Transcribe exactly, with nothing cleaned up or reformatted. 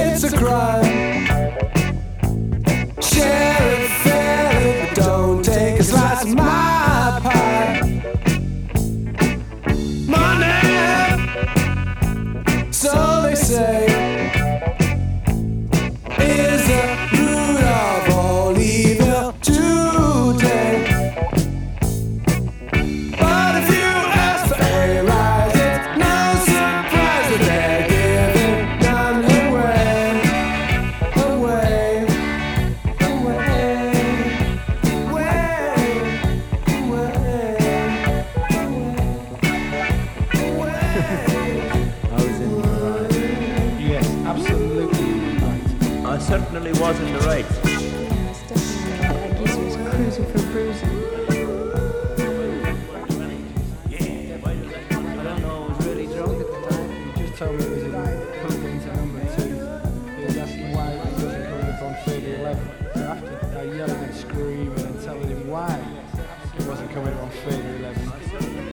it's a crime. Share it fairly, but don't take a slice of my pie. Money, so they say, is the root of all evil today. But if you ask for a rise, it's no surprise that they're giving none away, away, away, away, I was in the right. Yes, absolutely right. I certainly was in the right. Yeah, it's definitely right. That geezer is cruising for bruising. I don't know, I was really drunk at the time. He just told me it was in plugged into number two. He was asking why he wasn't coming up on thirty eleven. So after I yelling and screaming and telling him why he wasn't coming up on thirty eleven,